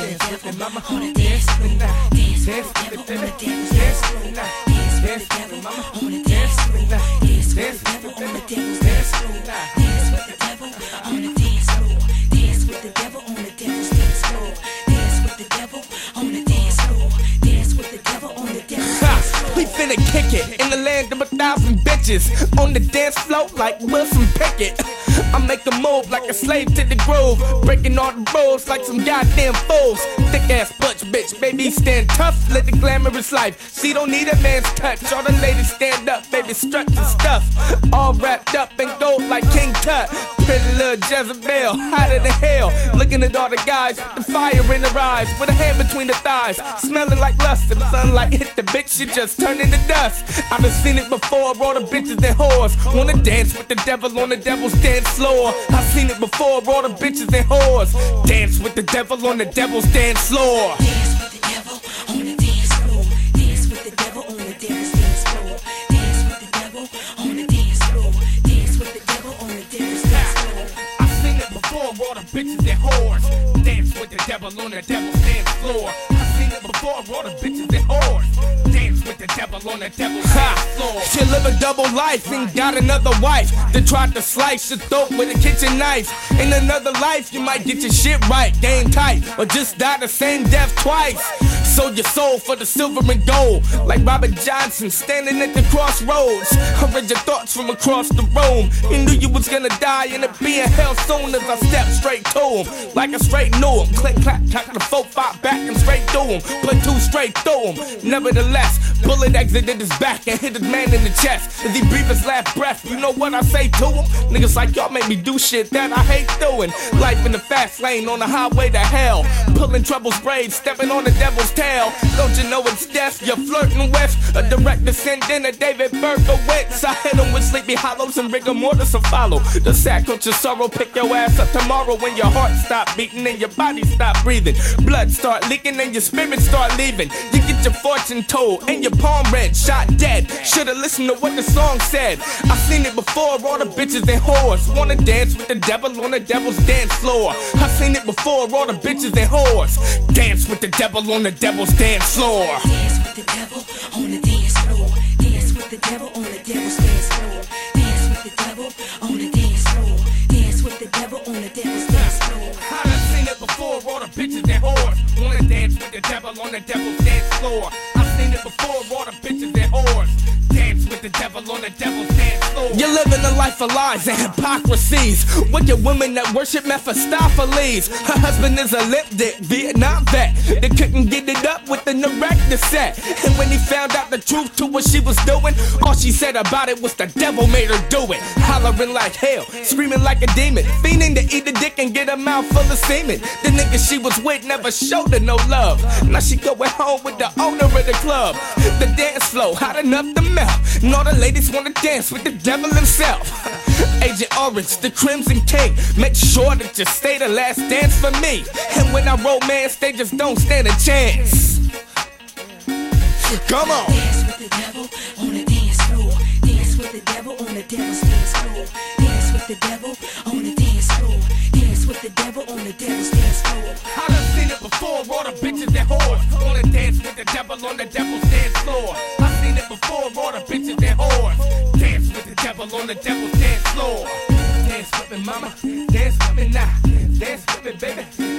dance with me, mama. Dance with me now. Dance with me, baby. Dance with me now. Dance with me, mama. Dance with me now. Dance with the devil on the devil's dance floor. Dance with the devil on the dance floor. Dance with the devil on the devil's dance floor. Dance with the devil on the dance floor. Dance with the devil on the devil's dance floor. We finna kick it in the land of 1,000 bitches on the dance floor like Wilson Pickett. I make a move like a slave to the groove, breaking all the rules like some goddamn fools. Thick ass butch bitch, baby stand tough, live the glamorous life. She don't need a man's touch. All the ladies stand up, baby strut and stuff, all wrapped up in gold like King Tut. Pretty little Jezebel, hotter than hell. Looking at all the guys, the fire in their eyes, with a hand between the thighs, smelling like lust. If sunlight hit the bitch, she just turn into dust. I've been seen it before, all the bitches and whores wanna dance with the devil on the devil's dance floor. I've seen it before, all the bitches and whores dance with the devil on the devil's dance floor. Dance with the devil on the dance floor. Dance with the devil on the devil's dance floor. Dance with the devil on the dance floor. Dance with the devil on the devil's dance floor. I've seen it before, all the bitches and whores dance with the devil on the devil's dance floor. I've seen it before, all the bitches and whores dance with the devil on the devil's dance floor. She live a double life and got another wife that tried to slice your throat with a kitchen knife. In another life, you might get your shit right, game tight, or just die the same death twice. Sold your soul for the silver and gold, like Robert Johnson standing at the crossroads. I read your thoughts from across the room. You knew you was gonna die and it be in hell soon as I stepped straight to him, like I straight knew him. Click, clack, clack, the 4-5 back and straight through him. Put 2 straight through him. Nevertheless, bullet exited his back and hit his man in the chest. As he breathed his last breath, you know what I say to him? Niggas like y'all make me do shit that I hate doing. Life in the fast lane on the highway to hell, pulling trouble's braids, stepping on the devil's tail. Don't you know it's death you're flirting with? A direct descendant of David Berkowitz. I hit him with Sleepy Hollows and rigor mortis to follow. The sack with your sorrow, pick your ass up tomorrow when your heart stop beating and your body stop breathing. Blood start leaking and your spirit start leaving. You get your fortune told and your palm read, shot dead. Should've listened to what the song said. I seen it before, all the bitches and whores wanna dance with the devil on the devil's dance floor. I seen it before, all the bitches and whores dance with the devil on the devil's dance floor. Dance with the devil on the dance floor. Dance with the devil on the devil's dance floor. Dance with the devil on the dance floor. Dance with the devil on the devil's dance floor. I done seen it before, all the bitches and whores wanna dance with the devil on the devil's dance floor. I've seen it before, all the bitches and whores dance with the devil on the devil's dance floor. You're living a life of lies and hypocrisies. Wicked women that worship Mephistopheles. Her husband is a lip dick Vietnam vet that couldn't get it up with an erector set. And when he found out the truth to what she was doing, all she said about it was the devil made her do it. Hollering like hell, screaming like a demon, fiending to eat a dick and get a mouth full of semen. The nigga she was with never showed her no love. Now she going home with the owner of the club. The dance floor hot enough to melt, and all the ladies wanna dance with the devil himself. Agent Orange, the Crimson King, make sure that you stay the last dance for me. And when I romance, they just don't stand a chance. Come on. Dance with the devil on the dance floor. Dance with the devil on the devil's dance floor. Dance with the devil on the dance floor. Dance with the devil on the devil's dance floor. I done seen it before, all the bitches and whores wanna dance with the devil on the devil's dance floor. I've seen it before, all the bitches and whores dance with the devil on the devil's dance floor. Dance with me, mama, dance with me now, dance with me, baby.